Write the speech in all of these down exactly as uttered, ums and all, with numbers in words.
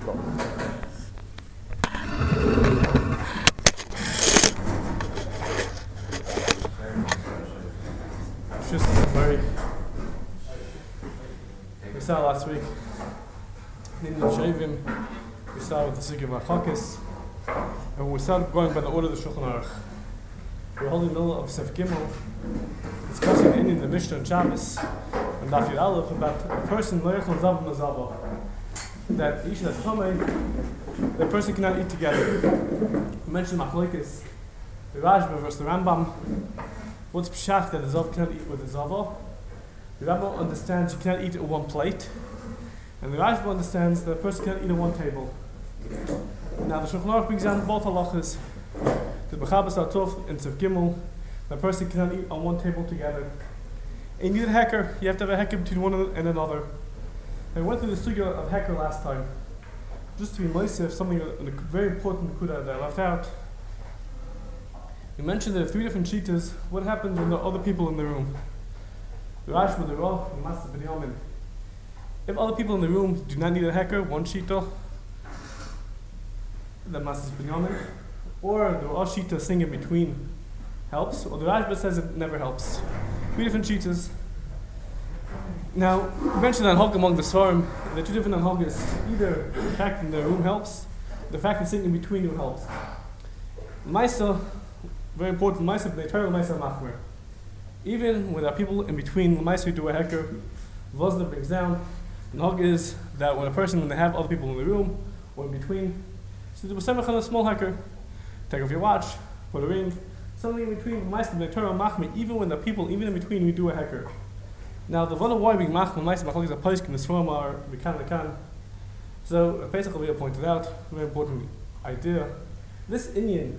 Just very. We saw last week. In the Shavim, we saw with the Sikh of Achakis, and we started going by the order of the Shulchan Aruch. We're holding the middle of Sef Gimel, discussing the Indian, the Mishnah and Shabbos, and Daf Yud Aleph about a person Lo Yechol Zav Mazava, that each that's coming, the person cannot eat together. We mentioned Machlokes, the Rashba versus the Rambam. What's pshat that the Zav cannot eat with the Zava? The Rambam understands you cannot eat at one plate, and the Rashba understands that a person cannot eat at one table. Now the Shulchan Aruch brings down both halachas. The Bechabas Atov and Sef Gimel, the person cannot eat on one table together. And you need a hecker, you have to have a hecker between one and another. And we went through the sugya of hecker last time. Just to be moisef, something a very important kuda that I left out. We mentioned there are three different shitas. What happens when there are other people in the room? The Rashba, the Rav, the Master Binyamin. If other people in the room do not need a hecker, one shita, the Master Binyamin, or the Rosh Shita sing in between helps, or the Rashba says it never helps. Three different shitas. Now, we mentioned that Hog among the Svarim, the two different Hogas, either the fact that the room helps, the fact that sitting in between you helps. Maisa, very important, Maisa, the eternal Maisa Machmer. Even when there are people in between, the Maisa who do a hecker, Vosna brings down, the Hog is that when a person, when they have other people in the room, or in between, so there was on a small hecker, take off your watch, put a ring, something in between, Maisa, the eternal Machmer, even when the people, even in between, we do a hecker. Now, the one of why being machmir, Maisa, Machlokes, a poiskin, the Sforim are Vikan Vikan. So, basically, we pointed out, a very important idea. This Indian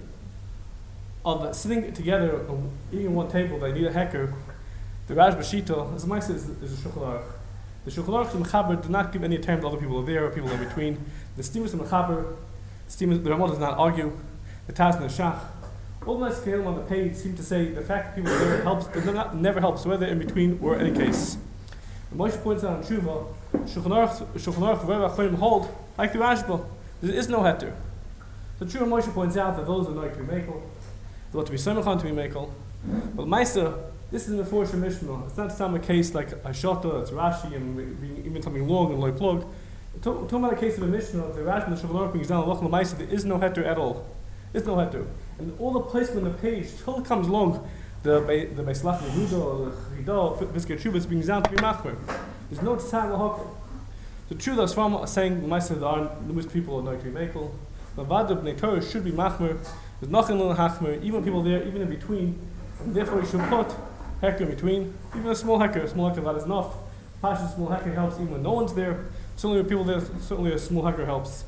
of sitting together, eating at one table, they need a hecker, the Rashba Shita, as Maisa is, is a Shulchan Aruch. The Shulchan Aruch and Mechaber do not give any term to other people are there, or people in between. The Stemus and Mechaber, the Ramah does not argue, the Taz and the Shach. All the nice Kehilim on the page seem to say the fact that people are there helps, but not, never helps, whether in between or any case. And Moshe points out on Tshuva, Shulchan Aruch, Shulchan Aruch, wherever Achronim hold, like the Rashba, there is no heter. So Tshuva Moshe points out that those are like to be mekel, they ought to be semichan to be mekel. But Maisa, this is in the Forshah Mishnah. It's not some a case like a Shota, it's Rashi, and even something long and loy plug. Talking about a case of a Mishnah, the Rashi and the Shulchan Aruch brings down Lachlan Maisa, there is no heter at all. There's no heter. And all the placement on the page, till it comes along, the the Beislach Yehuda or the Chida, Piskei Teshuvos brings down to be machmer. There's no tzad lahok. The truth is from saying the Maisa there are numerous people are not to be mekel. The Vada Bnei Torah should be machmer. There's nothing in the hachmer, even people there, even in between. And therefore you should put hecker in between. Even a small hecker, a small hecker that is enough. Pasha small hecker helps even when no one's there. Certainly with people there, certainly a small hecker helps.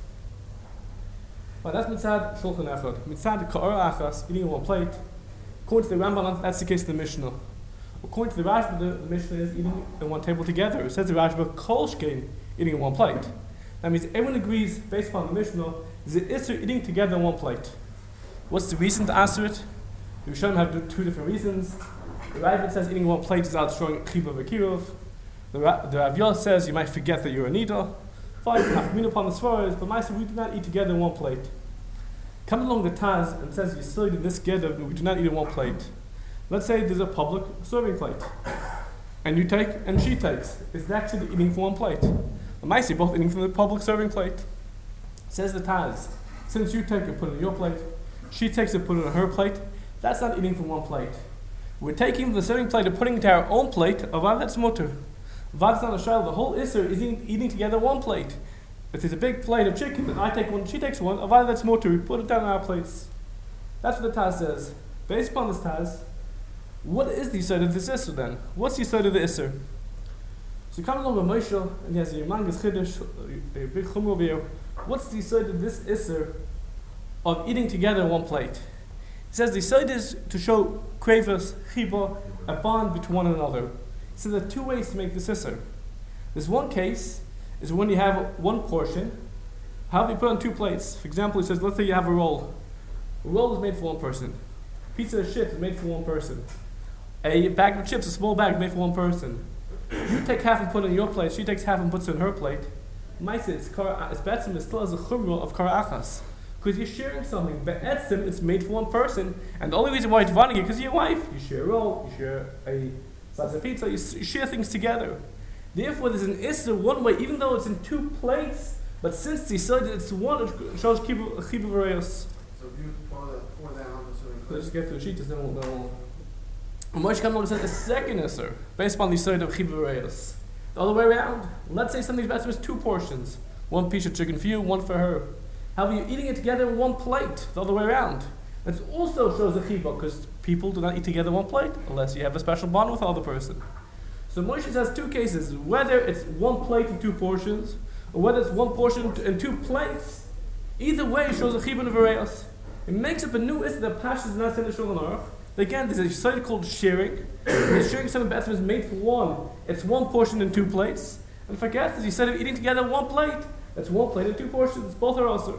But that's mitzad shulchan echad. Mitzad ka'or achas, eating on one plate. According to the Rambam, that's the case of the Mishnah. According to the Rashba, the, the Mishnah is eating on one table together. It says the Rashba, kol shkein, eating on one plate. That means everyone agrees, based upon the Mishnah, is it isser eating together on one plate. What's the reason to answer it? The Rishonim have two different reasons. The Rashba says eating on one plate is out showing chiba v'kirov. The, the Rav Yosef says you might forget that you're a nida. Fine, nafkamina upon the svaras, but Maisa, we do not eat together in one plate. Come along the Taz and says you still eat in this gather, we do not eat in one plate. Let's say there's a public serving plate, and you take and she takes. It's actually eating from one plate. But Maisa, both eating from the public serving plate. Says the Taz, since you take and put it in your plate, she takes and put it on her plate. That's not eating from one plate. We're taking the serving plate and putting it to our own plate. Avad that's mutter. Vad's not a shayla. The whole isser is eating, eating together one plate. If there's a big plate of chicken, and I take one, she takes one, avad that's mutter. We put it down on our plates. That's what the Taz says. Based upon this Taz, what is the side of this isser then? What's the side of the isser? So come along with Moshe, and he has a Mangas Chiddush, a big chumrah over here. What's the side of this isser of eating together in one plate? He says the side is to show kravas, chiba, a bond between one another. So there are two ways to make this isser. There's one case is when you have one portion. How do you put on two plates? For example, he says, let's say you have a roll. A roll is made for one person. Pizza of chips is made for one person. A bag of chips, a small bag, is made for one person. You take half and put it on your plate. She takes half and puts it on her plate. Maisa, it's kara, it's betzim, it still has a chumrah of kara achas. Because you're sharing something. Be'etzim, it's made for one person. And the only reason why it's dividing it because your wife. You share a roll, you share a slice of pizza, you, you share things together. Therefore, there's an issur one way, even though it's in two plates, but since they said it's one, it shows chibu v'reyos. So if you pour that, pour that on the serving plate. Let's get to the sheets, then we'll know. Moshe comes along and says the second issur, based upon the side of chibu v'reyos. The other way around. Let's say something's better is two portions. One piece of chicken for you, one for her. However, you're eating it together in one plate, the other way around. It also shows a chiba, because people do not eat together in one plate, unless you have a special bond with the other person. So Moshe says two cases, whether it's one plate and two portions, or whether it's one portion and two plates, either way shows a chiba and a v'reyos. It makes up a new issur that Pashas is not saying the Shulchan Aruch. Again, there's a site called sharing. The sharing something better is made for one. It's one portion and two plates. And forget this, you said of eating together in one plate. That's one plate and two portions. Both are also.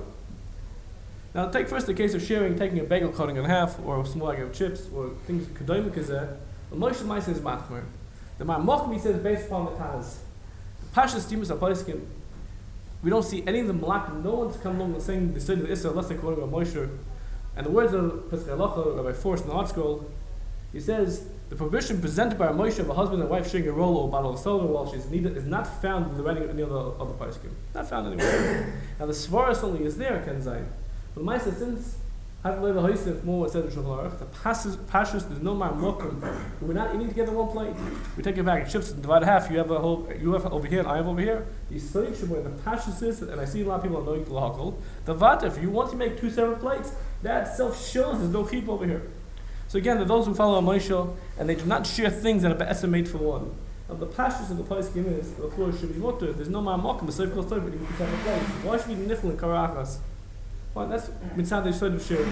Now, take first the case of sharing, taking a bagel, cutting it in half, or a small bag of chips, or things kedayim kazeh. The Moshe Ma'aseh is machmer. The Ma'amachmi says based upon the Taz. The Pashas Timus Apaiskim. We don't see any of the malak. No one's come along and saying the study of the Issa unless they're quoting Rabbi Moshe. And the words of Pesach Halacha, Rabbi Force in the Art Scroll, he says the prohibition presented by a Moshe of a husband and wife sharing a roll or a bottle of soda while she's needed is not found in the writing of any other other Paiskim. Not found anywhere. Now the Svaras only is there, Ken Zayin. But the Maisa, since Havlei V'Hoisef more said in Shulchan Aruch, the Pashas, there's no Ma'amokim. We're not eating together in one plate. We take a bag of chips and divide it half. You have a whole, you have over here and I have over here. The Yisrael Shemor, the Pashas is, and I see a lot of people are knowing the Lahakol. The Vata, if you want to make two separate plates, that itself shows there's no chip over here. So again, there are those who follow Moshe and they do not share things that are be'etzim made for one. Now the pashtus of the Paiskim is the floor should be water. There's no ma'amokim, the safe goes over, you can have a place. Why should we be niffle in karachas? Well, that's mitzad the sort of sharing.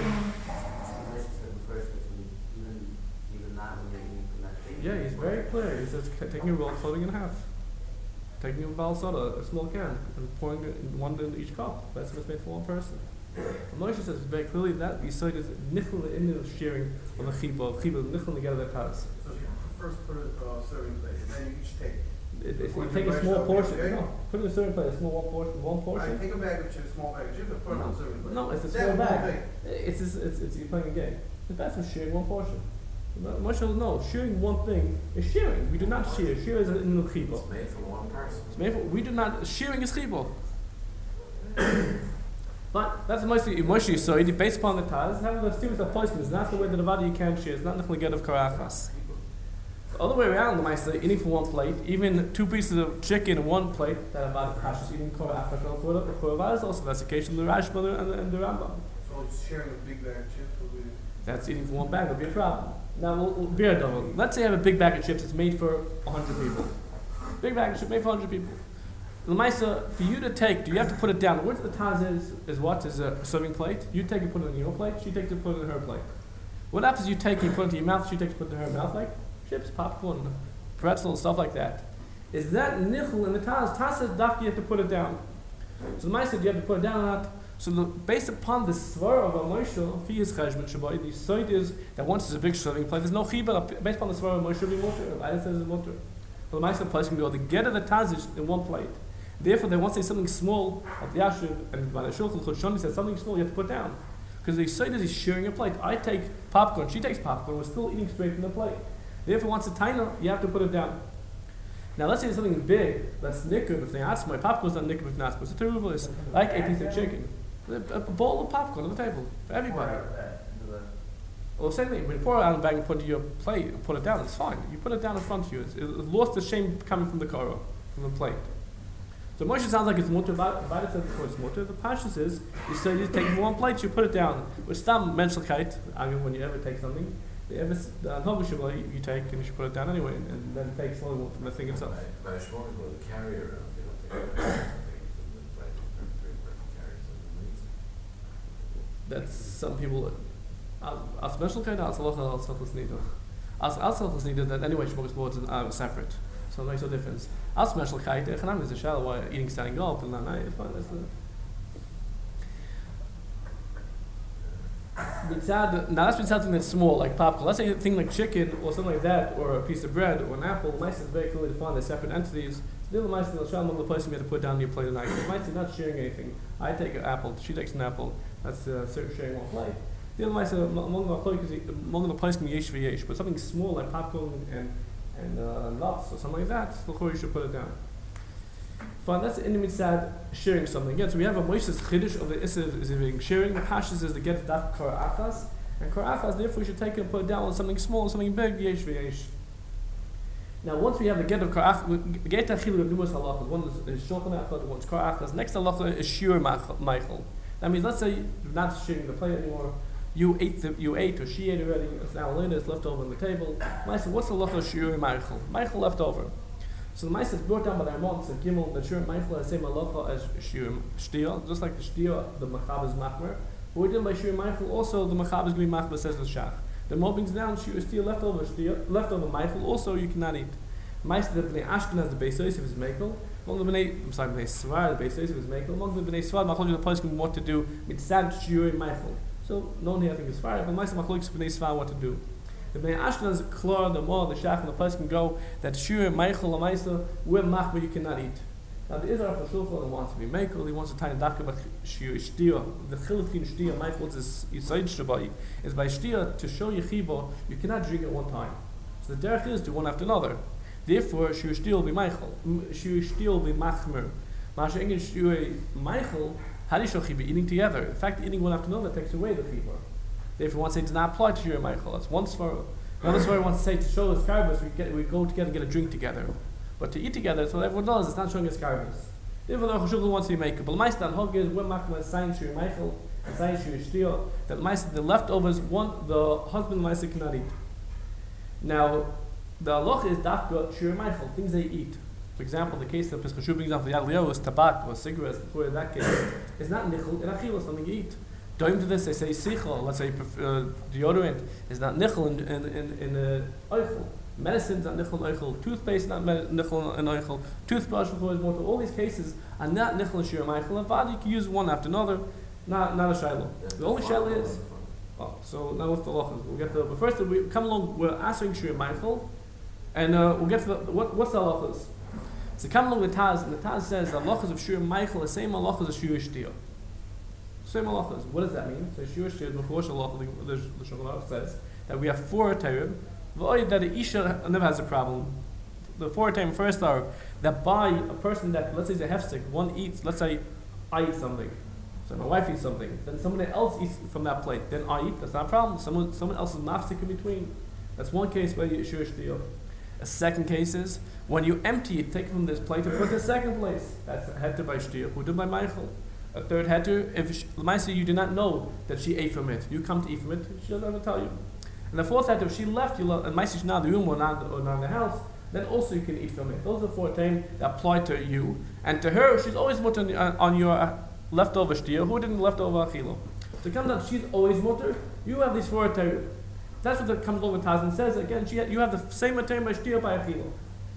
Yeah, he's very clear. He says taking a roll, folding in half, taking a bal soda, a small can, and pouring it in one in each cup. That's what's made for one person. Moshe says very clearly that the side is nichel in the sharing of the chiba, chiba nichel together that has. So you first put a uh, serving plate, and then you each take. It, if you take a small portion, no, put it in a serving plate, a small one portion, one portion. Right, take a bag of chips, small bag of chips, and put it no, on a serving plate. No, it's a That's small bag. thing. It's, it's, it's, it's you're playing a game. The best is sharing one portion. Moshe says no, sharing one thing is sharing. We do not share. Share is in the chiba. It's made for one person. It's made for, we do not. Sharing is chiba. But that's mostly Moshe. So it based upon the Taz. Having the students of Paiskim is not the way that the body you can share. It's not the get of karachas. The other way around, the Maisa eating from one plate, even two pieces of chicken in one plate that about Pashas eating karachas for the for the is also that's the case in the Rashba and the, and the Rambam. So it's sharing a big bag of chips. Will be That's eating from one bag. That'll be a problem. Now we'll, we'll beer double. Let's say I have a big bag of chips. It's made for a hundred people. Big bag of chips made for a hundred people. The Maisa, for you to take, do you have to put it down? The words of the Taz is, is what? Is a serving plate. You take and put it in your plate. She takes and put it in her plate. What happens? You take and put it into your mouth. She takes and put it in her mouth, like chips, popcorn, pretzel, stuff like that. Is that nichel in the Taz? Taz says dafki you have to put it down. So the Maisa, do you have to put it down or not? So the, based upon the svar of a Moshe, fi his cheshbon shabai, the side is that once it's a big serving plate, there's no chibah. Based upon the svar of Moshe, it'll be mutter. I says it's mutter. But the Maisa place can go together the Taz in one plate. Therefore, they want to say something small at the Yashiv, and by the Shulchan Chushani says something small you have to put down. Because the side is he's sharing a plate. I take popcorn, she takes popcorn, we're still eating straight from the plate. Therefore, once it's tiny, you have to put it down. Now, let's say it's something big, that's nikkur, if they ask my popcorn's not nikkur, if not, it's a terrible, it's like a piece of chicken. A, a bowl of popcorn on the table, for everybody. Well, same thing, when you pour it out in the bag and put it in your plate and put it down, it's fine. You put it down in front of you. It's, it lost the shame coming from the karo, from the plate. So Moshe sounds like it's mutter. Vayda says before it's mutter. The Pashas is you say you take one plate, you put it down. With stam menschlichkeit, I mean, when you ever take something, the ever the anhobishable you take and you should put it down anyway, and, and then take slowly from the thing itself. By a shmor is the carrier around. They don't take it. That's some people. As menschlichkeit, as halacha, as halachas nida. As as halachas nida, that anyway shmor is uh, separate. So it makes no difference. As menschlichkeit, echanam is a shallow why eating standing up and then I fine. That's the Mitzad, now that's something that's small, like popcorn. Let's say a thing like chicken or something like that, or a piece of bread or an apple. Mice is very clearly defined as separate entities. Still, the mice in the among the place you have to put down your plate and knife. Mice is not sharing anything. I take an apple, she takes an apple. That's uh, sharing one plate. The other mice among the place among the place can yesh v'yesh, but something small like popcorn and and uh, nuts or something like that, you should put it down. Fine, that's the mitzad sharing something. Again, so we have a Moshe's chiddush of the Isser is being sharing. The Pashas is the get daf kor achas, and kor achas therefore we should take it and put it down on something small, something big, yesh v'yesh. Now, once we have the get of kor achas, get achil of numerous halachas. One is shulchan achas, one is kor achas. Next halacha is shur meichel. That means, let's say you're not sharing the plate anymore. You ate, the, you ate, or she ate already. It's now later. It's left over on the table. Ma'aseh, what's the halacha of shur meichel? Meichel left over. So the Ma'aseh is brought down by the Ramon. So Gimel, the shur meichel is the same halacha as shur shtir, just like the shtir, the machab is machmer. But we're doing by shur meichel. Also, the machab is going to be machmer, says the shach. The more brings down shur shtir left over shtir, left over meichel. Also, you cannot eat. Ma'aseh the bnei Ashkenaz the Beis Yosef is meichel. Among the bnei, I'm sorry, bnei Svar the Beis Yosef is meichel. Among the bnei Svar, I told you the place what to do mitzad shur meichel. So no one here I think is fire, but Ma'aseh Machlokes bnei Svar what to do. The bnei Ashkenaz, Klor, the Mor, the Shach, and the place can go that shur meichel Ma'aseh with machmer you cannot eat. Now the Israel for Shulchan wants to be meichel. He wants to tie in dafka about shur shtir. The chiluk between shtir and meichel is yisaid shabai. Is by shtir to show yechiba you cannot drink at one time. So the derech is do one after another. Therefore, shur shtir will be meichel. Shur shtir will be machmer. Masha engin shur meichel. How do you show chiba? Eating together. In fact, eating one after another takes away the chiba. Therefore, one say does not apply to shur meichel. That's one svara. Another svara wants to say to show the scarabus, we get we go together and get a drink together. But to eat together, that's what everyone does. It's not showing a scarabus. Therefore, the Chashukah wants to be meichel. But the Ma'aseh hog is when machma sign shur meichel, sign shur shtir. That Ma'aseh the leftovers one the husband Ma'aseh cannot eat. Now, the halacha is dafka shur meichel, things they eat. For example, the case that Pesach brings down for Yad Liyahu is tabak or cigarettes. Before that case, is not nichel in achil, something you eat. Doim to this, they say sichel. Let's say uh, deodorant is not nichel in in in, in uh, oichel. Medicine is not nichel in oichel. Toothpaste is not nichel in oichel. Toothbrush before is water. All these cases are not nichel in shir meichel. And vadi you can use one after another. Not not a shiloh. The only shiloh is. Oh, so now with the halachas, we'll get to. But first, we come along. We're asking shir meichel, and uh, we'll get to the, what what's the halachas. So come along with Taz, and the Taz says the halachas of shur meichel the same halachas as shur shtir. Same halachas. What does that mean? So shur shtir, before halacha, the the Shulchan says that we have four terim. That the isha never has a problem. The four terim first are that by a person that let's say is a hefsek, one eats. Let's say I eat something, so my wife eats something, then someone else eats from that plate, then I eat. That's not a problem. Someone someone else is mafsek in between. That's one case where you shur shtir. A second case is when you empty it, take it from this plate and put it in the second place. That's heter by shtir, who did by meichel. A third heter, if L'maisa you do not know that she ate from it, you come to eat from it, she doesn't ever tell you. And the fourth heter, if she left you, and Maisa she's not in the room or not, or not in the house, then also you can eat from it. Those are the four terms that apply to you. And to her, she's always mutter on, on your leftover shtir, who didn't leftover achilo. So it comes out, she's always mutter, you have these four terms. That's what comes along with Taz and says again. She, you have the same material by shtir by achilo.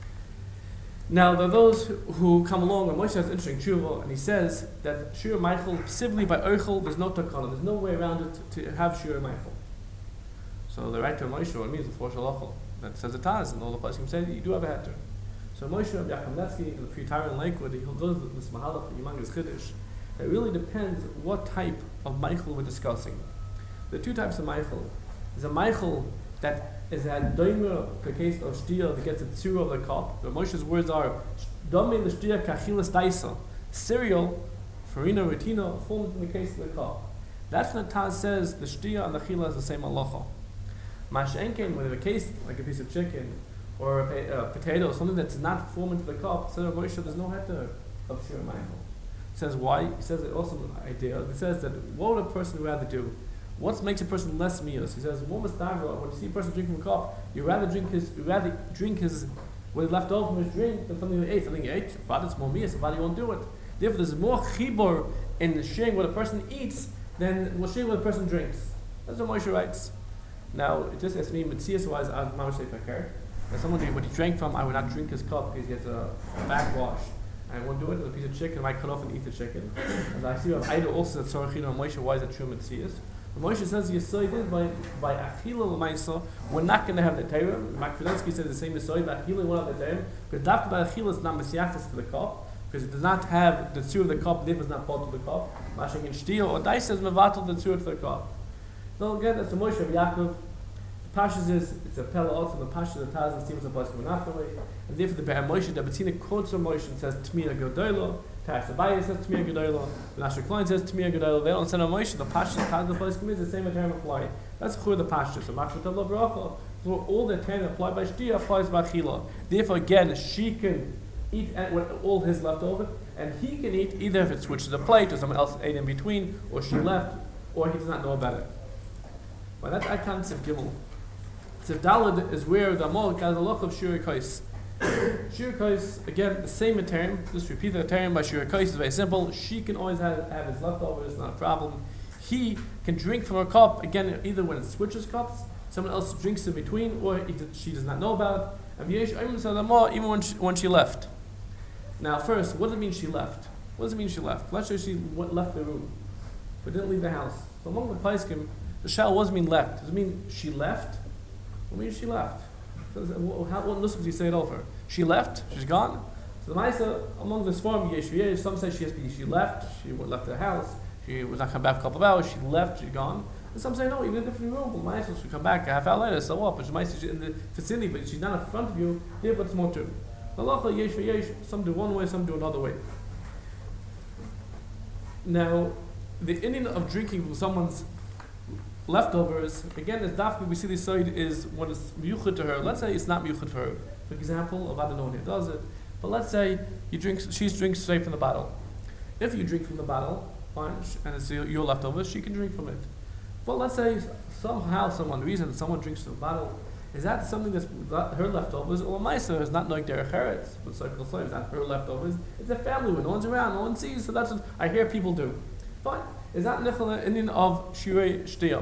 Now there are those who come along, and Moshe has interesting tshuva, and he says that shur meichel specifically by oichel, there's no takana, there's no way around it to have shur meichel. So the right to Moshe what it means the four shalachol that says the Taz, and all the places say you do have a heter. So Moshe Rabbi Yaakov Netsky in the Fritar in Lakewood, he goes with this mahalach Yemangos Chiddush. It really depends what type of meichel we're discussing. There are two types of meichel. There's a meichel that is a doimer, the case of shtir that gets a tzur of the cup. The Moshe's words are domi l'shtir kachilas daisa, cereal, farina, retina, formed in the case of the cup. That's when the Taz says the shtir and the chila is the same halacha. Mashenken, when in a case like a piece of chicken or a uh, potato, something that's not formed into the cup, says Moshe there's no heter of shir meichel. He says why? He says it also an idea. He says that what would a person rather do? What makes a person less mios? He says, when you see a person drinking from a cup, you rather drink his, you rather drink his, what he left over from his drink than something he ate. Something he ate, if it's more mios, if he won't do it. Therefore, there's more chibur in sharing what a person eats than sharing what a person drinks. That's what Moshe writes. Now, it just as me, Metzias-wise, I would say fakir. If someone what he drank from, I would not drink his cup because he has a backwash. I won't do it with a piece of chicken, I might cut off and eat the chicken. And I see I've idle also that Sorachino and Moshe, why is that true Metzias? Moshe says Yisoid is by by Achila L'Maisa, we're not going to have the Torah. Mark Kudensky said the same Yisoid, but Achila won't have the Torah, because after by Achila is not Mesiachas for the cup, because it does not have the tzur of the cup, therefore is not part of the cup. Mashing in Shtil, or Dai says Mevatel the tzur of the cup. So again, that's the Moshe of Yaakov. The Pashas is, it's a Pella also, the Pashas of the Taz and Stevens of Pasuk Menachem, and therefore the Be'er Moshe, the Bettina quotes from Moshe and says Tmiyah Gedolah, Tash Abaye says Tmiyah Gedolah, the Nasher Klein says Tmiyah Gedolah. They don't send a Moshe, the Pashas of the Taz and Pasuk is the same term apply. That's Chur the Pashas. So Mashmat Allah Bracha, for all the term applied by Shtia applies by Chila. Therefore again, she can eat at what all his leftover, and he can eat either if it switches a plate or someone else ate in between, or she left, or he does not know about it. But that's Akan Tziv Gimel. Tziv Daled is where the Amol has a loch of Shuri Kais. Shuri Kais, again, the same term, just repeat the term by Shuri Kais is very simple. She can always have, have his leftovers, not a problem. He can drink from her cup, again, either when it switches cups, someone else drinks in between, or he, she does not know about it. And even when she, when she left. Now, first, what does it mean she left? What does it mean she left? Let's say she went, left the room, but didn't leave the house. So among the Paiskim, the shell was mean left. Does it mean she left? What means she left? How, what listen do you say it over? She left? She's gone? So the Maisa, among this form, yesh v'yesh, some say she has to be, she left, she left the house, she was not come back for a couple of hours, she left, she's gone. And some say no, even in a different room, but Maisa should come back a half hour later, so what? But she might be in the vicinity, but she's not in front of you, therefore it's more true. Halacha, yesh v'yesh, some do one way, some do another way. Now, the Indian of drinking from someone's leftovers, again, as dafka we see this side is when it's miyuchad to her. Let's say it's not miyuchad for her. For example, Avada Nonia does it, but let's say you drink, she drinks straight from the bottle. If you drink from the bottle, fine, and it's your, your leftovers, she can drink from it. But let's say somehow, someone reason, someone drinks from the bottle. Is that something that's her leftovers, or Maisa is not like their cheretz, but circle so it's not her leftovers. It's a family when no one's around, no one sees. So that's what I hear people do. Fine. Is that Nichola Indian of Shirei Shtia?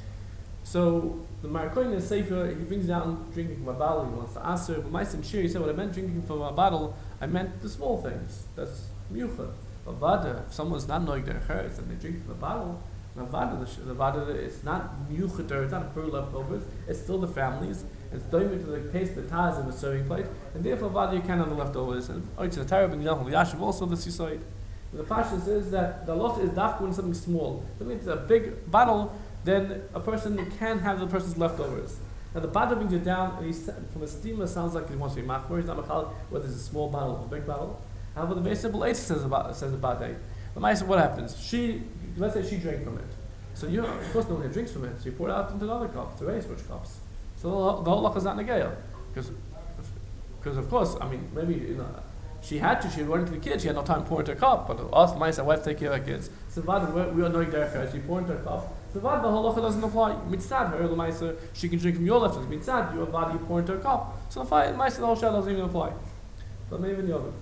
So the Marakoin is safer, he brings down drinking from a bottle, he wants to answer, but my Shir, he said, when I meant drinking from a bottle, I meant the small things. That's Miyuchad. But Vada, if someone's not knowing their cheretz and they drink from a bottle, now Vada, the, the Vada, it's not Miyuchad, it's not her leftovers, it's still the families, it's going into the case of the Taz in the serving plate, and therefore Vada, you can't have the leftovers. And it's the Tarab and Yachal Yashiv also the seaside. The Pasha says that the lot is dafka when something small. That means a big bottle, then a person can have the person's leftovers. Now the bottle brings it down, and he's, from a steamer, sounds like he wants to be machmor. He's not machal whether it's a small bottle or a big bottle. However, the very simple eight says about says about that. But my what happens? She, let's say she drank from it. So you, of course, no one here drinks from it. So you pour it out into another cup. It's a race which cups. So the whole loch is not negaya, because, because of course, I mean, maybe you know. She had to, she was running to the kids, she had no time to pour into a cup, but us, my wife, take care of our kids. So we are knowing their care, she poured into a cup. So the halacha doesn't apply. Mitzad, her, the Maisa, she can drink from your leftovers. Mitzad, your body, you pour into a cup. So the Maisa, the whole shell doesn't even apply. But maybe in the other.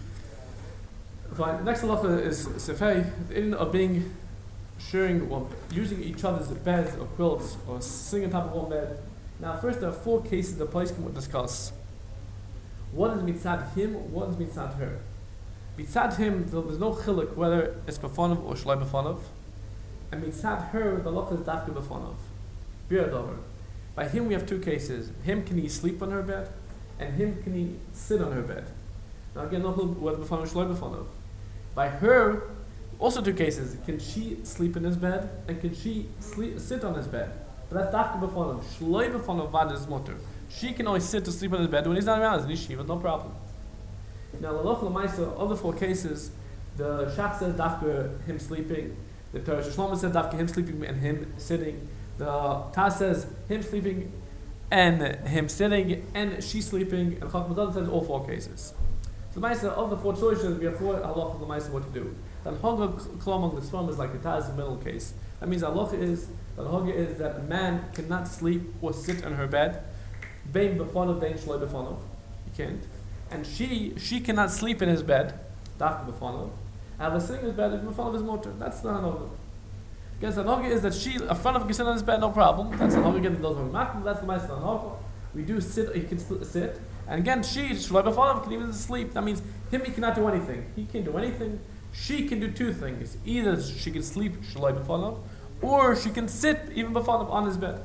Fine, the next halacha is Sefei, in of being, sharing, or using each other's beds or quilts, or sitting on top of one bed. Now, first, there are four cases the place can discuss. What is mitzad him? What is mitzad her? Mitzad him, there's no chiluk whether it's befonov or shloi befonov. And mitzad her, the loch is dafka befonov. Biradover. By him, we have two cases. Him, can he sleep on her bed? And him, can he sit on her bed? Now again, no chiluk whether befonov or shloi befonov. By her, also two cases. Can she sleep in his bed? And can she sleep, sit on his bed? But that's dafka befonov. Shloi befonov vad is mutter. She can always sit to sleep on his bed when he's not around. It's an yeshiva, no problem. Now, the loch l'maisa, other four cases, the Shach says dafka him sleeping, the Torah Shlomo says dafka him sleeping and him sitting, the Taz says him sleeping and him sitting and she sleeping, and Chacham Zadok says all four cases. So, the Maisa, of the four choices, we have four halacha l'maisa what to do. The halacha klom among the Sfam is like the Taz middle case. That means halacha is, the halacha is that a man cannot sleep or sit on her bed. Bein befonov, bein shloi befonov. You can't. And she she cannot sleep in his bed. Dafka befonov. Have a sitting in his bed in befonov his motor. That's the hanoga. Because the hanoga is that she, a front of him can sit on his bed, no problem. That's the hanoga again that does not. That's the ma'aseh hanoga. We do sit. He can sit. And again, she shloi befonov can even sleep. That means him he cannot do anything. He can't do anything. She can do two things. Either she can sleep shloi befonov, or she can sit even before on his bed.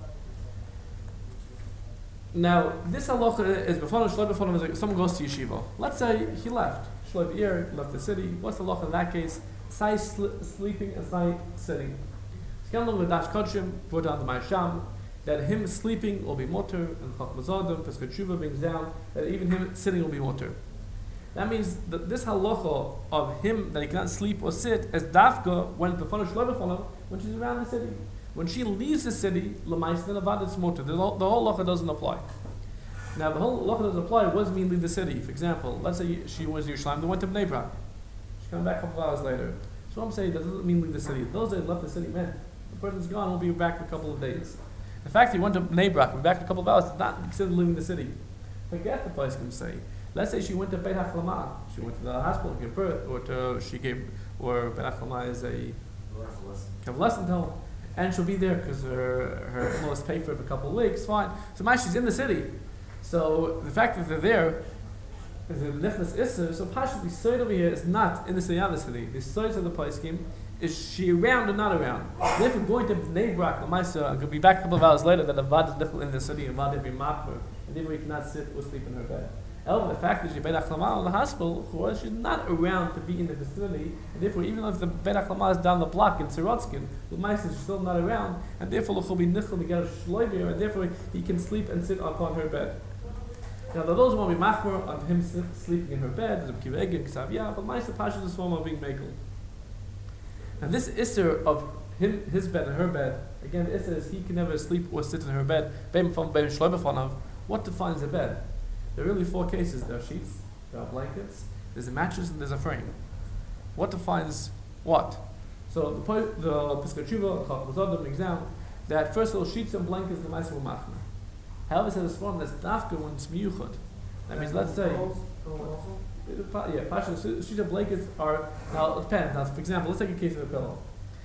Now, this halacha is before shloi before is like someone goes to yeshiva. Let's say he left shloi b'ir, left the city. What's the halacha in that case? Sai sl- sleeping and sai sitting. Skelno with dash kodshim brought down the Marsham that him sleeping will be motor, and Chacham Zadim Pesach Tshuva brings down that even him sitting will be motor. That means that this halacha of him that he cannot sleep or sit is dafka when before shloi before when she's around the city. When she leaves the city, l'mais then avad it's motor. The whole, the whole halacha doesn't apply. Now the whole halacha doesn't apply. What does it mean leave the city? For example, let's say she was in Yerushalayim, they went to Bnei Brak. She came back a couple of hours later. So I'm saying that doesn't mean leave the city. Those that left the city meant the person's gone, will be back in a couple of days. The fact he went to Bnei Brak, be back in a couple of hours, is not considered leaving the city. Forget the place can say. Let's say she went to Beit HaChlama. She went to the hospital to give birth, or to she gave, or Beit HaChlama is a convalescent home. And she'll be there because her her in-laws pay for it for a couple of weeks, fine. So my she's in the city. So the fact that they're there is a nichnas isser. So Pashas the side over here is not in the city, out of the city. The side of the place scheme is she around or not around. Therefore, going to Bnei Brak, Lamaisa, could be back a couple of hours later that the vad is nichel in the city and vad will be makmer, and therefore he cannot sit or sleep in her bed. However, the fact that she's Beit HaChlama in the hospital, she's not around to be in the vicinity, and therefore, even if the Beit HaChlama is down the block in Sirotskin, the mice is still not around, and therefore, she'll be nichel to get a shloiver, and therefore, he can sleep and sit upon her bed. Now, those want to be machmer of him sleeping in her bed, the Kiva Egin, Kisaviyah, but mice the Pasha is a form of being makel. And this isser of him, his bed and her bed, again, the isser is he can never sleep or sit in her bed. What defines a bed? There are really four cases. There are sheets, there are blankets, there's a mattress, and there's a frame. What defines what? So the po- the Pesach Tshuva, Chacham Zadim exam that first of all sheets and blankets the mice will machmer. However, says this form that's dafka when it's miyuchad. That means let's say yeah, pasha sheets and blankets are now it depends. Now, for example, let's take a case of a pillow.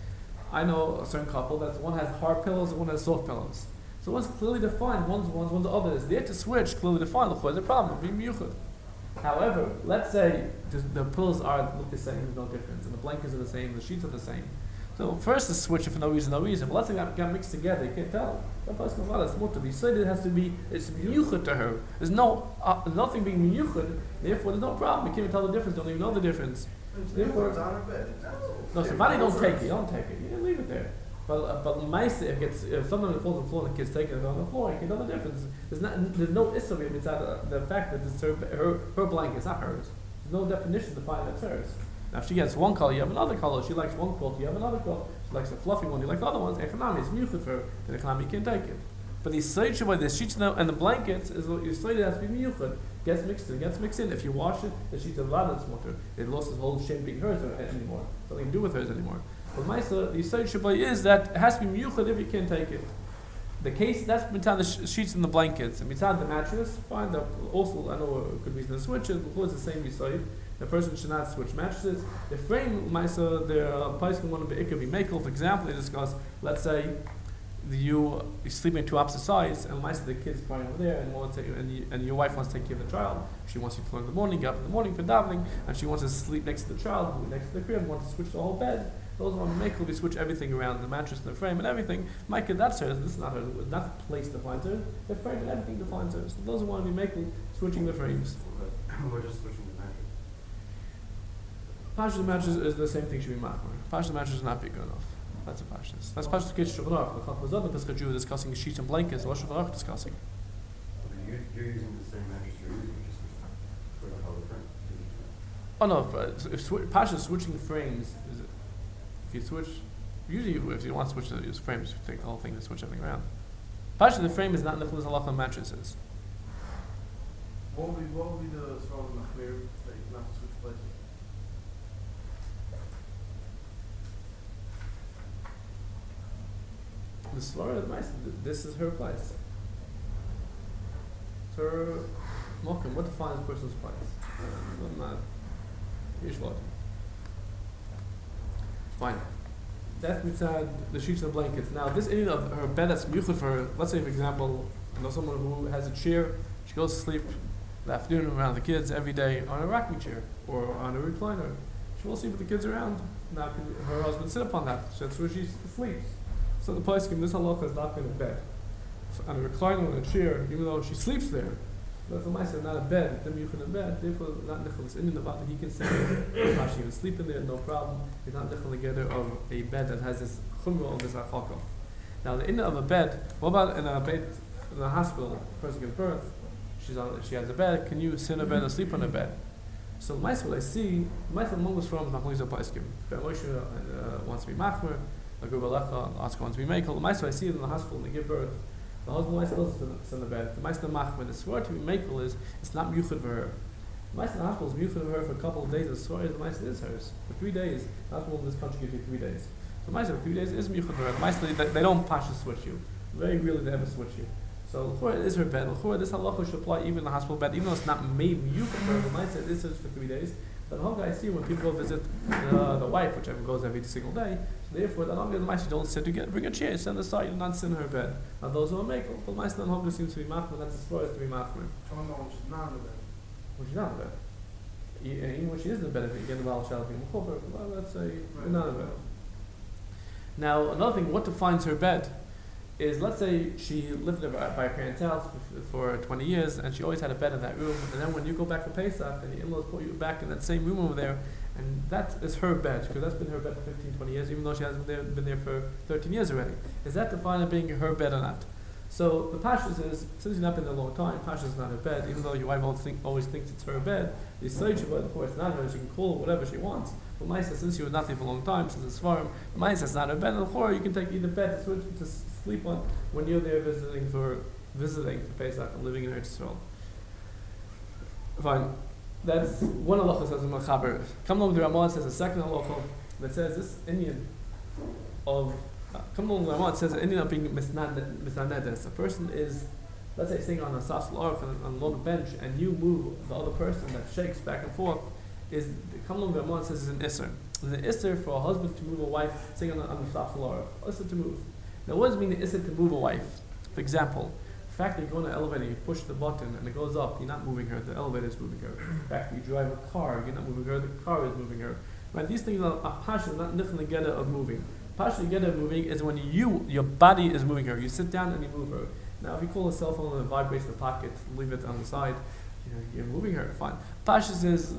I know a certain couple that one has hard pillows and one has soft pillows. So one's clearly defined, one's one's one the other is. There to switch, clearly defined, there's a problem, being miyuchad. However, let's say the, the pillows are look the same, there's no difference, and the blankets are the same, the sheets are the same. So first is switch for no reason, no reason. But let's say it got mixed together, you can't tell. That person is more to be. So it has to be, it's miyuchad to her. There's no, uh, nothing being miyuchad, therefore there's no problem. You can't even tell the difference, don't even know the difference. Therefore, It's on her bed. no, so Valley don't take it, you don't take it, you can leave it there. But uh, but mice if gets if sometimes it falls on the floor and the kids take it on the floor, you can tell the difference. There's not there's no issue inside the, the fact that it's her her her blanket, it's not hers. There's no definition to find that's hers. Now if she gets one color, you have another color. She likes one quilt, you have another quilt. She likes a fluffy one, you like the other ones. Economy is miyuchad for her, and economy can't take it. But the side by the sheets and the, and the blankets is your side has to be miyuchad. Gets mixed in, gets mixed in. If you wash it, the sheets are vada water. It lost its whole shape being hers anymore. Nothing to do with hers anymore. But Maisa, the Yisrael Shabbai is that it has to be miyuchad if you can't take it. The case, that's mitzad the sh- sheets and the blankets. And mitzad the mattress, fine, that also, I know a good reason to switch it, because it's the same Yisrael. The person should not switch mattresses. The frame, Maisa, the place can want to be, it could be makel. For example, they discuss, let's say, the, you, you sleep in two opposite sides, and Maisa, the kid's crying over there, and, wants to, and, you, and your wife wants to take care of the child. She wants you to learn in the morning, get up in the morning for davening, and she wants to sleep next to the child, next to the crib, wants to switch the whole bed. Those want to make we switch everything around, the mattress and the frame and everything. My kid, that's hers. This is not hers. Not the place defines her. The frame and everything defines her. So those who want to be making switching the frames. We're just switching the mattress. Pashas the mattress is the same thing. Should be machmer. Pashas the mattress is not big enough. That's a pashas. That's pashas the kids Shulchan Aruch. The Chacham Zadim Pesach Tshuva discussing sheets and blankets. What Shulchan Aruch discussing? You're, you're using the same mattress you're using, just for the color print. Oh no, but if sw- pashas switching frames is it, if you switch. Usually, if you want to switch the use frames, you take the whole thing and switch everything around. Pashas the frame is not nefilus halach on mattresses. What would be, what would be the strong machmir that you not to switch places? The svara is nice. This is her place. It's her mokum. What defines a person's place? Doesn't matter. Yishvat. Fine. That's mitzad the sheets and the blankets. Now, this Indian of her bed that's miyuchad for her. Let's say, for example, you know someone who has a chair. She goes to sleep the afternoon around the kids every day on a rocking chair or on a recliner. she will sleep with the kids around. Now can her husband sit upon that? So that's where she sleeps. So the poskim, this halacha is not in a bed. On a recliner on a chair, even though she sleeps there. But for myself, not a bed, it's a bed, therefore not nichol in the body. He can say she even sleep in there, no problem. He's not nichol together of a bed that has this chumrah of this achaka. Now the inner of a bed, what about in a bed in a hospital, a person gives birth, she's on she has a bed, can you sit in a bed or sleep on a bed? So myself what I see, myself among us from Machlokes Poskim. Moshe uh, wants to be machmer, Agubalecha, Aska wants to be makel. Myself I see it in the hospital when they give birth. The husband likes to sit in the bed. The Meister Machmer, the sword to be makel is it's not miyuchad for her. The Meister in the hospital is miyuchad for her for a couple of days. The sword is the Meister is hers for three days. The hospital in this country gives you three days. So the Meister for three days is miyuchad for her. The Meister they, they don't pasha switch you. Very rarely they ever switch you. So l'chora is her bed. L'chora this halacha should apply even in the hospital bed, even though it's not made miyuchad for her. The Meister this is for three days. But the halacha I see when people go visit uh, the wife, whichever goes every single day. Therefore, the Halacha the Ma'aseh don't sit together. Bring a chair, stand aside, you not sit in her bed. Now those who are makel, but Ma'aseh the Halacha seems to be machmer. That's as far as to be machmer. Oh no, when she's not in the bed. When she's not in bed, E- even when she is in bed, if you get the Baal Shalom, well, let's say you're not in bed. Now another thing, what defines her bed is, let's say she lived by by her parents' house for, for twenty years, and she always had a bed in that room. And then when you go back for Pesach, and your in-laws put you back in that same room over there. And that is her bed, because that's been her bed for fifteen, twenty years, even though she hasn't been there, been there for thirteen years already. Is that defined as being her bed or not? So the Pashas is, since you've not been there a long time, Pashas is not her bed, even though your wife always, think, always thinks it's her bed. The Yisrael bed, of course, it's not hers, she can call it whatever she wants. But Maisa, since you were not there for a long time, since it's farm, Maisa is not her bed, and or you can take either bed to switch to sleep on when you're there visiting for visiting for Pesach and living in Eretz Yisrael. Fine. That's one halacha says in Machaber. Come along the Ramah says a second halacha that says this Indian of uh, come along the Ramah says an Indian of being misnanedes. A person is, let's say, sitting on a sasal ark on, on a long bench, and you move the other person that shakes back and forth. Is come along the Ramah says is an isser. It's an isser for a husband to move a wife sitting on, on the sasal ark. Isser to move. Now, what does it mean isser to move a wife? For example. The fact that you go in an elevator, you push the button and it goes up, you're not moving her, the elevator is moving her. The fact that you drive a car, you're not moving her, the car is moving her. Right? These things are a pasha, not nothing together of moving. Pasha together of moving is when you, your body is moving her. You sit down and you move her. Now, if you call a cell phone and it vibrates in the pocket, leave it on the side, you know, you're moving her, fine. Pasha is,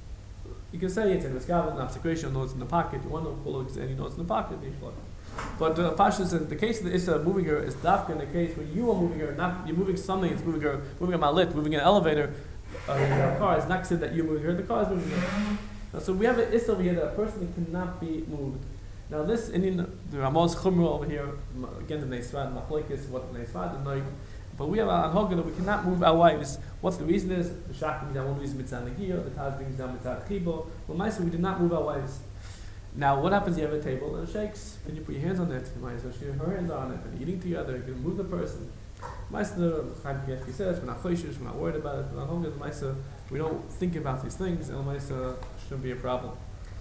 you can say it's in the scabbard, an obsecration, notes in the pocket. You want to call it any notes in the pocket, you plug. But the uh, Pasha says the case of the Issa moving her is dafka in the case where you are moving her, not you're moving something, it's moving her, moving a malit, moving an elevator, uh, a car. It's not said that you're moving her, the car is moving her. Now, so we have an Issa over here that a person cannot be moved. Now this Indian, the Ramos Chumra over here, again the Neisvad, Machlokes, what the Neisvad is like. But we have an Hogan that we cannot move our wives. What's the reason is? The Shach brings down one reason mitzvah negiyah, the Taz brings down mitzvah chibo. Well, Maisa, we did not move our wives. Now, what happens? You have a table and it shakes. Can you put your hands on it? You might as well shoot her hands on it. And eating together, you can move the person. Maisa, Chaim Kanievsky says, we're not choishish, we're not worried about it. We're not hungry. Maisa, we don't think about these things, and Maisa shouldn't be a problem.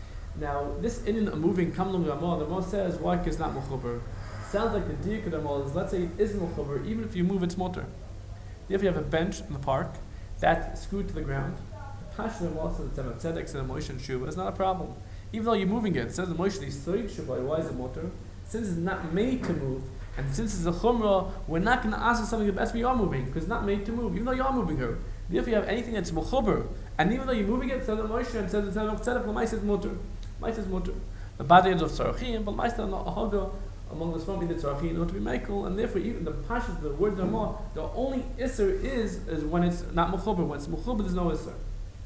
Now, this in a moving Kamlum Ramah, the Ramah says, why is not mechuber? Sounds like the Diyuk Ramah is, let's say it isn't mechuber, even if you move its motor. If you have a bench in the park that's screwed to the ground, the Pashto Ramah says it's a tzedek and a moish and shuva, it's not a problem. Even though you're moving it, it says the moish is three shubai, why is it motor? Since it's not made to move, and since it's a chumrah, we're not going to ask for something the best we are moving, because it's not made to move, even though you are moving her. If you have anything that's mechuber, and even though you're moving it, it says the moish and says it's a tzedek, the moish is motor. Moish is motor. The body is of tzarachim, but moish is not a haga. Among the Sfam, the tzarachim not to be mekel, and therefore even the pashas, the word Ramah, the only isser is is when it's not mechuber. When it's mechuber, there's no isser.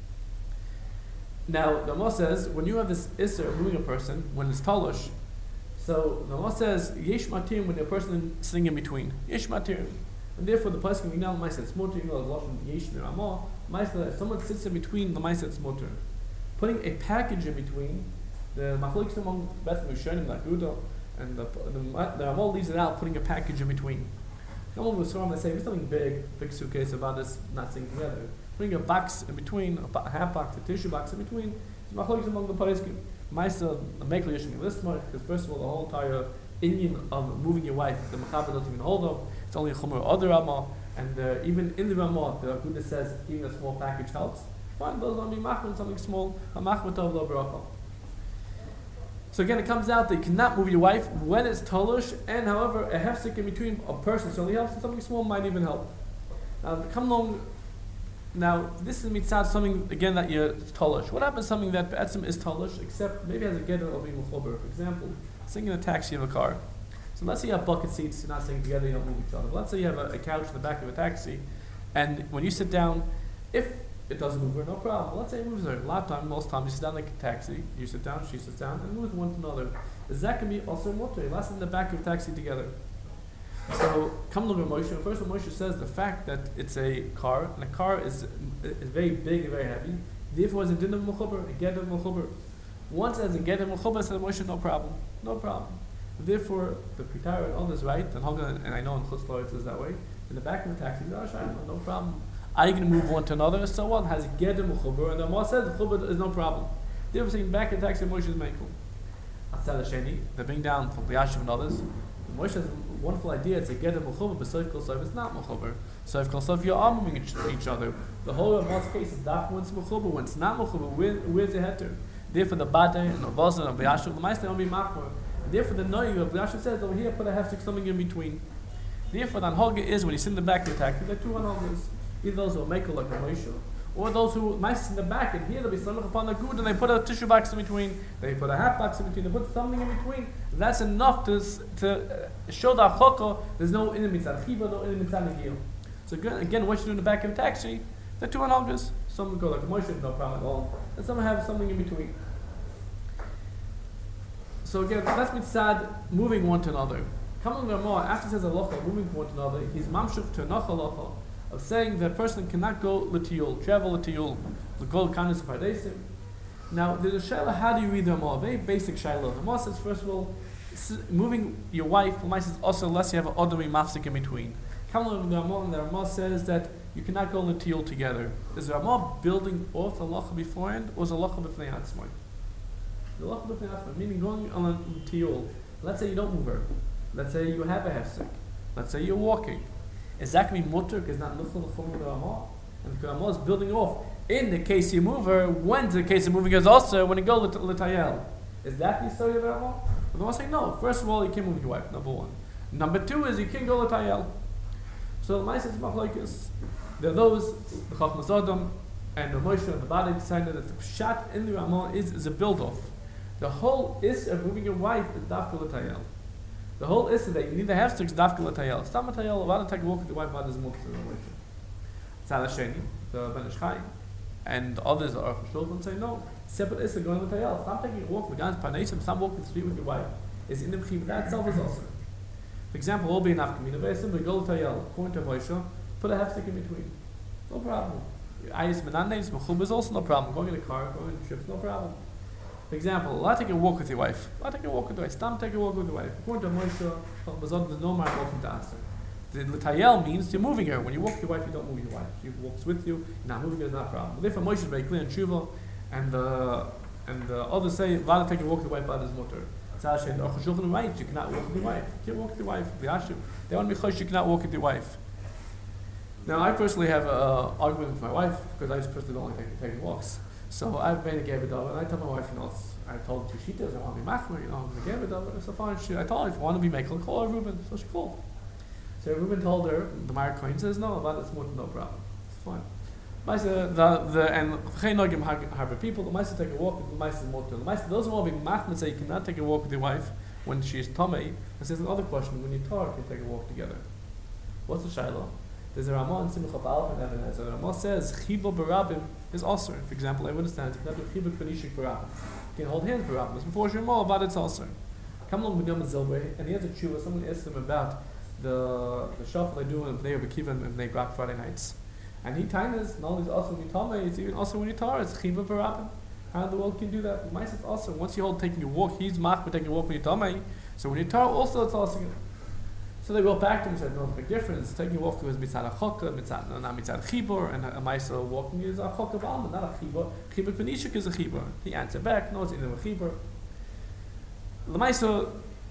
Now, the Ramah says, when you have this Isser moving a person, when it's Talosh, so the Ramah says, Yesh Matir, when a person is sitting in between. Yesh Matir. And therefore, the place can be now, Maisa, it's Motor, you know, the Lashon Yesh and Ramah. Maisa, if someone sits in between, the Maisa, it's Motor. Putting a package in between, the Machlokes among Beth Mishanim, like Udo, and the, the, the Ramah leaves it out, putting a package in between. Come on with Swarm, they say, there's something big, big suitcase about this not sitting together. Bring a box in between, a half box, a tissue box in between. It's machlokes among the pariskim. Maisa, the makel yishim this much, because first of all, the whole entire Indian of moving your wife, the machaber doesn't even hold of. It's only a chumrah other Ramah, and uh, even in the Ramah, the Agudah says even a small package helps. Fine, those don't be machman, something small. A machman tov lo bracha. So again, it comes out that you cannot move your wife when it's tolush, and however, a hefsek in between a person certainly helps, and something small might even help. Now, come along. Now, this is mitzad something again that you're tolush. What happens? Something that be'etzim is tolush, except maybe has a gedder of being mechuber. For example, sitting in a taxi of a car. So let's say you have bucket seats. You're not sitting together. You don't move each other. But let's say you have a, a couch in the back of a taxi, and when you sit down, if it doesn't move her, no problem. Let's say it moves her. A lot of times, most times, you sit down like a taxi. You sit down, she sits down, and moves one to another. Is that can be also mutter? You last in the back of a taxi together. So, come look at Moshe. First of all, Moshe says the fact that it's a car, and a car is, is very big and very heavy. Therefore, it's a din of mechuber, a get of mechuber. Once as a get of mechuber, said Moshe, no problem, no problem. Therefore, the Pitar and others, right? And Hagan, and I know in Chutz La'aretz is that way. In the back of the taxi, no no problem. Are you going to move one to another? So what? Has a get of mechuber, and the Ramah says the mechuber is no problem. Therefore, saying back in the taxi, Moshe is mekel. Atzad Hasheni, they bring down from Yashiv and others. Moshe has a wonderful idea. It's a get of mechuber, but soif kol soif it's not mechuber. Soif kol soif you are moving each, each other. The whole Ramah's case is that when it's mechuber, when it's not mechuber, where, where's the heter? Therefore, the bade and the vazan of Yashiv, the meister don't be machmor. Therefore, the noy of Yashiv says over here, put a hefsek something in between. Therefore, the anhoga is when you sit in the back of the taxi, there are two anhogas. Either those who make it like a Moshe, or those who mice in the back, and here they'll be stomach upon the good, and they put a tissue box in between, they put a hat box in between, they put something in between. That's enough to to uh, show the achokah. There's no inner mitzad chiva, no inner mitzad negil. So again, again, what you do in the back of the taxi, the two anhogas. Some go like a Moshe, no problem at all, and some have something in between. So again, that's mitzad moving one to another. Coming to more after he says halacha, moving from one to another, he's mamshuk to another halacha of saying that a person cannot go l'tiyul, travel l'tiyul, the gold kindness of pardesim. Now, there's a shayla, how do you read the Ramah? A very basic shayla. The Ramah says, first of all, moving your wife, the Ramah says also unless you have an odami mafsik in between. Come along the Ramah, and the Ramah says that you cannot go l'tiyul together. Is the Ramah building off the halacha beforehand, or is the halacha b'fnei atzmai? The halacha b'fnei atzmai, meaning going on a l'tiyul. Let's say you don't move her. Let's say you have a hefsek. Let's say you're walking. Is that going to be mutter because not nuchal l'chum of the Ramah? And the Ramah is building off. In the case you move her, when the case of moving is also when you go l'tayel. Is that the story of the Ramah? The Ramah is saying no. First of all, you can't move your wife. Number one. Number two is you can't go l'tayel. So the Ma'aseh Machlokes, there are those the Chachmas Adam and the Moshe and the Badi decided that the pshat in the Ramah is, is a build off. The whole is of moving your wife is dafka l'tayel. The whole issue that you need to have six dafka l'tayel. Stam l'tayel, a lot of take a walk with your wife, but is more to the relation. Tzad Hasheni, the Ben Ish Chai, and others are Shulchan say no. Separate issue going l'tayel. Stop taking a walk with God's parnation. Stop walking the street with your wife. Is in the mechim. That itself is also. For example, all being afkamina, very simple. Go l'tayel. According to Moshe, put a half stick in between. No problem. Ayis menandes mechum is also no problem. Going in a car, going in trips, no problem. For example, I'll take a walk with your wife. I'll take a walk with your wife. Stam take a walk with your wife. According to Moshe, there's no man walking to answer. The l'tayel means you're moving her. When you walk with your wife, you don't move your wife. She walks with you. You're not moving her, it's not a problem. Therefore, Moshe is very clear in Tshuva, and the and the others say, rather take a walk with your wife, but is mutter. Tzad and Aruch HaShulchan right, you cannot walk with your wife. You can't walk with your wife. The Ashu, they want to be chosh, you cannot walk with your wife. Now, I personally have an argument with my wife because I just personally don't like taking, taking walks. So I've made a Geved and I tell my wife, you know, I told her two shitas, I want to be machmer, you know, the Geved so fine. She, I told her, if you want to be makel, call her Reuben. So she called. So Reuben told her, the Mark Cohen says, no, but it's more than no problem. It's fine. Maisa, the, the, and Chei Nogim Harbour people, the Maisa take a walk with the Maisa is more than the Maisa, those who want to be machmer say you cannot take a walk with your wife when she is Tomei. This is another question, when you talk, you take a walk together. What's the Shiloh? There's a Ramah in Simcha Ba'al and Evan. So the Ramah says Chibur Barabim is also. For example, I understand if you have Chibur Kvanishik Barabim, you can hold hands Barabim. It's before Shemah, but it's also. Come along with Yom Zilway, and he has a tshuva. Someone asked him about the the shuffle they do in Bnei Bekiva and Bnei Brak Friday nights, and he tainas not only is also when you Talmud, it's even also when you Tar. It's Chibur Barabim. How in the world can you do that? Mice is also once you hold taking a walk, he's mach for taking a walk when you Talmud. So when you Tar, also it's also. So they wrote back to him and said, no big difference. Taking a walk to his mitzad achokah, mitzad no, not mitzad chibur, and a ma'aser walking is achokah b'alma, not a chibur. Chibur k'nishik is a chibur. He answered back, no, it's in a chibur. The ma'aser,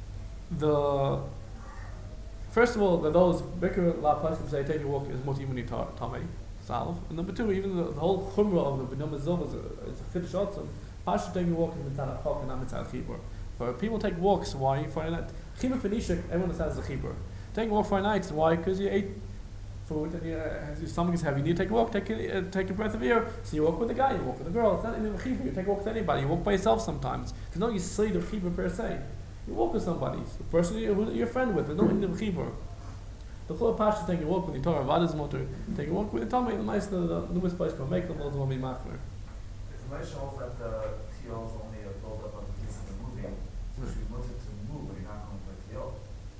the first of all, that those bigger la places say taking a walk is moti muni tamei salve. And number two, even the, the whole chumrah of the b'nam zov is a chiddush otzim. Pasha taking a walk is mitzad achokah, not mitzad chibur. But people take walks. Why? For a night. Chibur for Nishik, everyone understands the chibur. Take a walk for a night. Why? Because you ate food and you, uh, your stomach is heavy. You need to take a walk. Take a, uh, take a breath of air. So you walk with a guy. You walk with a girl. It's not in the chibur. You take a walk with anybody. You walk by yourself sometimes. There's no yisod of chibur per se. You walk with somebody, the person you're, you're a friend with. There's no in the chibur. The whole pash is take a walk with the Torah. Vadas motor. Take a walk with the Talmud. The mice the numerous places will make them. Those will be machmer. If the Moshe holds that the T L is only a build up on the piece of the moving, so should be mutter to move when you're not going for T L.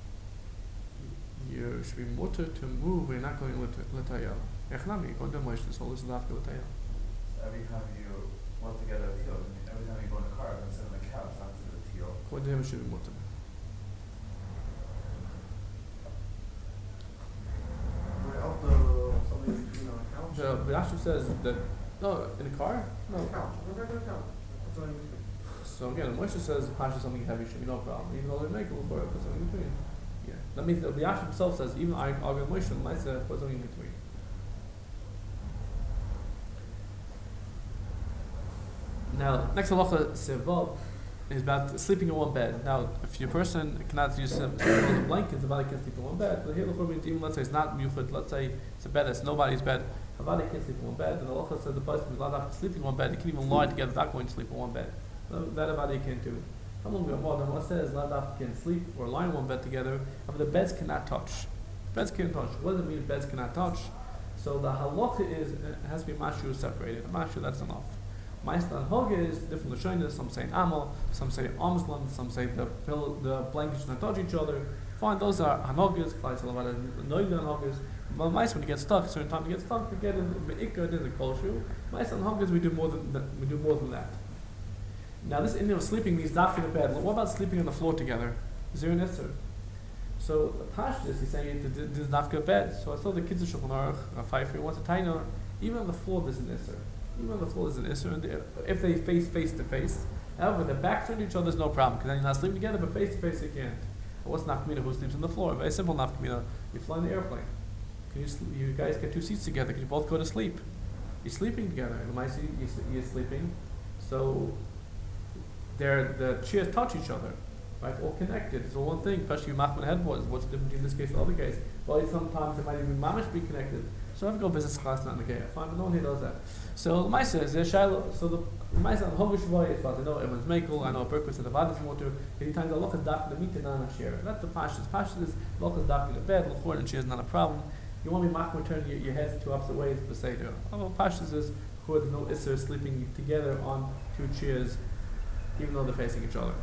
You should be mutter to move. We're not going to l'tayel. Echnami. Go to Moshe. So this is after l'tayel. So every time you want to get a T L, every time you go in a car, then sit on the couch, not to the T L. According to him, it should be mutter. Would it help the something between on a couch? The the Rashi says that no in the car. No. Couch. No, regular couch. That's what I mean. So again, Moshe says pash something heavy should be no problem. Even though they make it for put something in between. Yeah. That means that the Rashi himself says even I argue with Moshe might say put something in between. Now, next halacha sevov is about sleeping in one bed. Now, if your person cannot use some blankets, the body can sleep in one bed. But here, the means even let's say it's not mufad, let's say it's a bed that's nobody's bed. A body can't sleep in one bed. And the halacha says the person is allowed to sleep in one bed. They can even lie together without going to sleep in one bed. No, that a body can't do. How long more than what says allowed can sleep or lie in one bed together, but the beds cannot touch. Beds can't touch. What does it mean beds cannot touch? So the halacha is it has to be mashu separated. Mashu, that's enough. Ma'aseh Hoga is different lashonas. Some say amal, some say amslan, some say the pill, the blankets should not touch each other. Fine, those are hanogas. Klai salavada noiga hanogas. But mice when you get stuck, certain time you get stuck, you get in the ikka, then the kolshu. Mice and hogas we do more than that. We do more than that. Now this Indian of sleeping means dafkin in bed. What about sleeping on the floor together? Is there an issur? So the pashtus he's saying this is dafkin bed. So I saw the kids of Shulchan Aruch, a five here wants a taina. Even on the floor there's an issur. Even on the floor there's an issur. And if they face face to face, however, their backs turned to each other, there's no problem because then you're not sleeping together. But face to face you can't. What's nafkamina? Who sleeps on the floor? Very simple nafkamina. You fly in the airplane. Can you sl- you guys get two seats together? Can you both go to sleep? You're sleeping together. And might see you you're sleeping. So they're, the chairs touch each other, right? All connected. It's all one thing. Especially machman headboards. What's the difference between this case and the other case? Well, sometimes it might even mamish be connected. So I have to go business class, not in the gate. Fine, but no one here does that. So the Maisa is there, Shiloh. So the Maisa on Hovish Voy is fine. I know everyone's makel. I know a purpose of the Vadas motor. Many times the loch is dark, the meat is not a share. That's the Pashas. Pashas is loch is dark in the bed, Lachor and chair is not a problem. You want me machman turn your, your heads two opposite ways, but say there. Oh, Pashas is who there's no Isser sleeping together on two chairs, even though they're facing each other.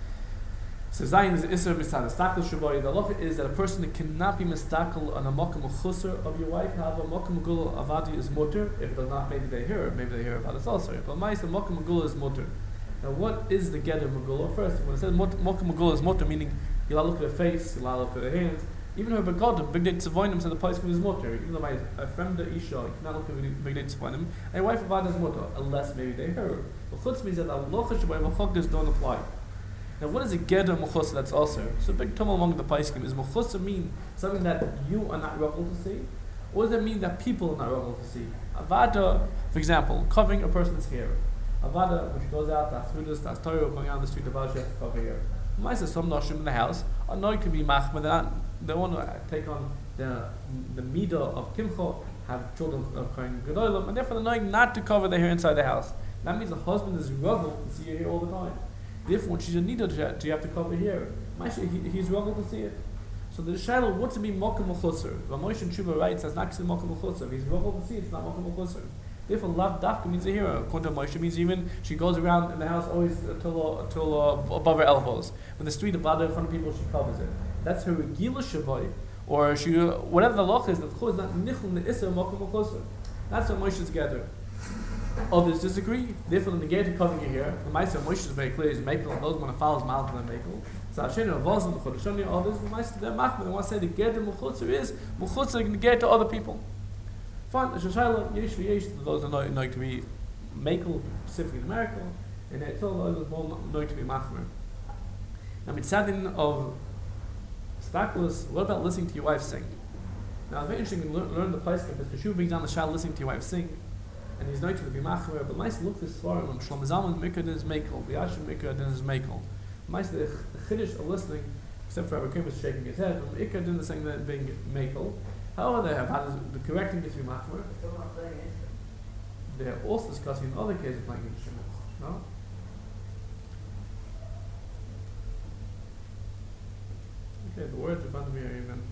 So Zayin is Isser Misad. Stakel Shabbai. The halacha is that a person that cannot be mistakel on a makam chusser of your wife. However, makam megula avadi is mutter. If it does not, maybe they hear it. Maybe they hear about it also. But ma'aseh makam megula is mutter. Now, what is the get of megula? First, when it says makam megula is mutter, meaning you're allowed to look at her face, you're allowed to look at her hands. Even her begodim, big day tzavonim, said the place is mutter. Even though my a friend of Isha, you cannot look at big day tzavonim. A wife avadi is mutter, unless maybe they hear her. But chutz means that the halacha shabbai v'chokdas don't apply. Now, what is a geder mechusa that's also? So, a big tumult among the paiskim is mechusa mean something that you are not able to see, or does it mean that people are not able to see? Avada, for example, covering a person's hair. Avada, when she goes out, that's through this, that's Torah, going out on the street, Avada, she has to cover hair. Mice some noshim in the house, a noy can be machma, they're not, they want to take on the the midah of kimcha, have children of kohen gedolim, and therefore they're knowing not to cover their hair inside the house. That means the husband is ruggled to see your hair all the time. Therefore, when she's a nida, do you have to cover here? He, he's wrong to see it. So the Shiloh, what's to be mokum l'chusser? Ramosh and Tshuva writes, that's not mokum l'chusser. If he's wrong to see it, it's not mokum l'chusser. Therefore, lav dafka means a hero. According to Moshe, means even she goes around in the house always until uh, till, uh, above her elbows. When the street of Vada in front of people, she covers it. That's her regila shavai, or she whatever the loch is. The chuz not nichl ne'isser mokum l'chusser. That's what Moshe's gathered. Others disagree. Therefore, the negate covering your hair. The Ma'aseh Moshe is very clear. He's makel. Those when follows Malach and makel. So Hashem Avos and Chodeshani. Others the Ma'aseh they're machmer. They want to say the get the muchutzer is muchutzer negate to other people. Fine. Shashayla yesh v'yesh. Those are not known to be makel, specifically the miracle, and it's all those more known to be machmer. Now, mitzadin of staklus. What about listening to your wife sing? Now, it's very interesting to learn, learn the place because the Shuv brings down the shal listening to your wife sing. And he's not to be machmer, but mice look this far. When Shlomo Zalman Mikra is makel, the Yashim Mikra is makel. Meist the Chiddush of listening, except for Rabbi Kimis shaking his head, from Ikka doing the same that being Mekel. However, they have had the correct thing to be Machmer. They are also discussing in other cases of playing instruments. No? Okay, the words in front of me are even.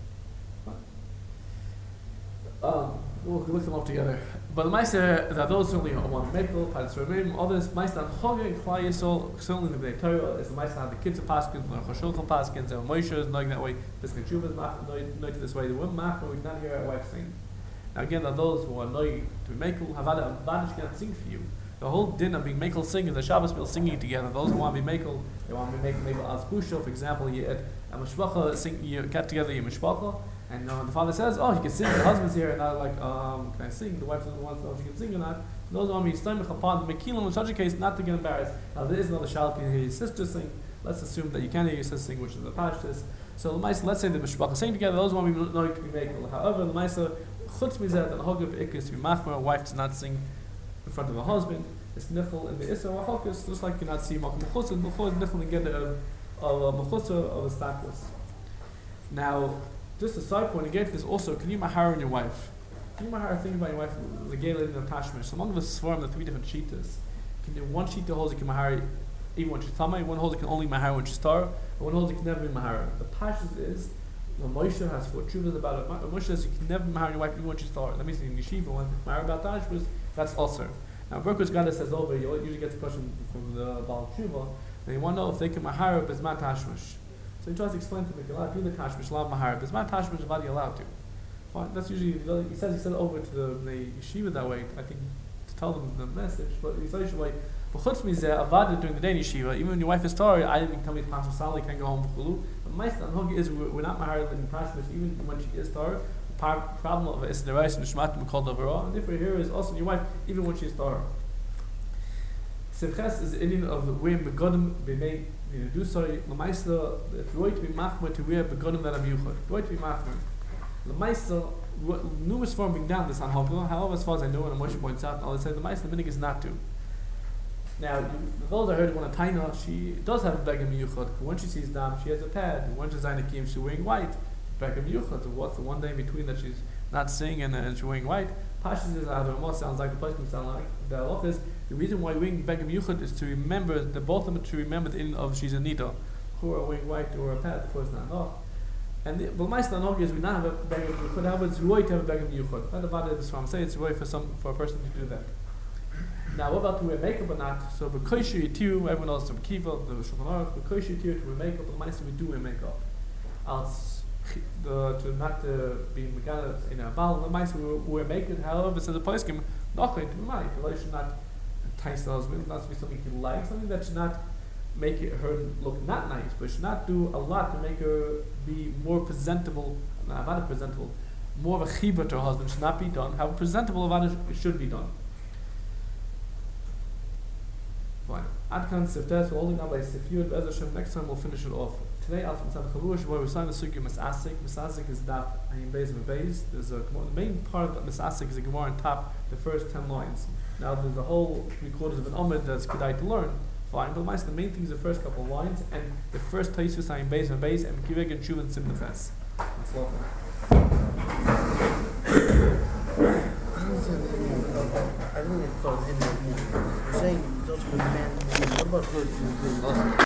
Um, we'll look them up together. But the Meister, that those certainly are one Mekel, Padis Ramim, others, Meister and Chogah and Klai Yisrael, certainly in the Bnei Torah, is the Meister have the kids of Paskins, the Choshulchan Paskins, and Moshe is knowing that way, this Tshuva is knowing this way, the women Mach, but we not hear our wife sing. Now again, that those who are knowing to be Mekel, have had a advantage can sing for you. The whole din of being Mekel singing, the Shabbos people singing together, those who want to be Mekel, they want to be Mekel, Mekel as Busha, for example, you at a Mishpacha, sing, you get together your Mishpacha, and uh, the father says, oh, you can sing, the husband's here, and not like, um, can I sing? The wife doesn't want to know if she can sing or not. Those want to be stomach upon the Mekilim, in such a case, not to get embarrassed. Now, there is another shal, can you hear your sister sing? Let's assume that you can hear your sister sing, which is the Pashtus. So, the Maisa, let's say the Mishpacha sing together, those want to be knowing to be Mekel. However, the Maisa, Chutz Mizet, and Hogab Ikis, to be Machmer, a wife does not sing in front of her husband. It's Nichel in the Issa or Hokus, just like you cannot see Malkum Mechusar, before it's Nichel and get of a Mechusar of a Staklis. Now, just a side point, again, there's also, can you mahar on your wife? Can you mahar think about your wife, the gay lady of Tashmish? So among the Svarim, the three different Shitas, can you, one Shita holds you can mahar even when she's Tamai, one holds you can only mahar when she's Tar, and one holds you can never be mahar. The Pashas is, when Moshe has four Chuvas about it, Moshe says you can never mahar your wife even when she's Tar. That means in Yeshiva, when mahar about Tashmish, that's also. Now, Berkos Gada says over, you usually get the question from the Baal Tshuva, and you want to know if they can mahar Bizmat Tashmish. So he tries to explain to me, you're allowed to do the Tashmish, allowed Mahar, but it's not Tashmish, what are you allowed to? Fine, that's usually, he says he said it over to the, the yeshiva that way, I think, to tell them the message, but he says way, but chutz mizeh, avada during the day in yeshiva, even when your wife is Torah, I didn't tell me it's Pastor Sali, can't go home for Chulu, but my stand is, we're, we're not Mahar in Tashmish, even when she is Torah, the par- problem of it is the rice and the shmatim called overall, and different here is also your wife, even when she is Torah. Simches is the Indian of the way begodim b'mei. You do so, Lamaisa, it's right to be machmer to wear begonim that are yuchad. Right to be machmer. Lamaisa, numerous forms bring down this on Hogla. However, as far as I know, and Moshe points out, all they say the Maisa, the minig is not to. Now, you, those I heard one of Taina, she does have a begam yuchad. When she sees dam, she has a pad. And when she's zainakim, she's wearing white. Begam yuchad. So what's the one day in between that she's not singing and, and she's wearing white? Pashas is out of sounds like the place can sound like the halach is the reason why wearing begam yuchad is to remember the both of them to remember the in of she's a nida, who are wearing white or a pad, of course not enough. And the but my stand is we not have a begam yuchad. However, it's right to have a begam yuchad. Not about it. This I'm saying it's right for some for a person to do that. Now, what about to wear makeup or not? So because you too, everyone knows from Kiva, the Shulchan Aruch, because you too to wear makeup, but my we do wear makeup. Else. The, to not uh, be megana in a bal, the mice who wear makeup. However, says the poskim, not going to be mine. The should not entice the husband. Not to be something you like, something that should not make it, her look not nice, but should not do a lot to make her be more presentable. Not about presentable, more of a chibah to her husband should not be done. How presentable about it should be done. Fine. Adkan Siftes, we're holding now by Sifyud. Be'ez Hashem, next time we'll finish it off. Today, Alf and Sam Chalush, where we're starting the Sugya Misasik. Misasik is Daf Ayin Beis and Beis. There's a the main part of Misasik is a Gemara on top, the first ten lines. Now, there's a whole three quarters of an Amid that's Kedai to learn. Fine, but the main thing is the first couple of lines, and the first Taisus Ayin Beis and Beis, and Kivek and Shuv and Sim Nefes. That's lovely. I think it's called in the movie. You're saying it's also a man. What about her?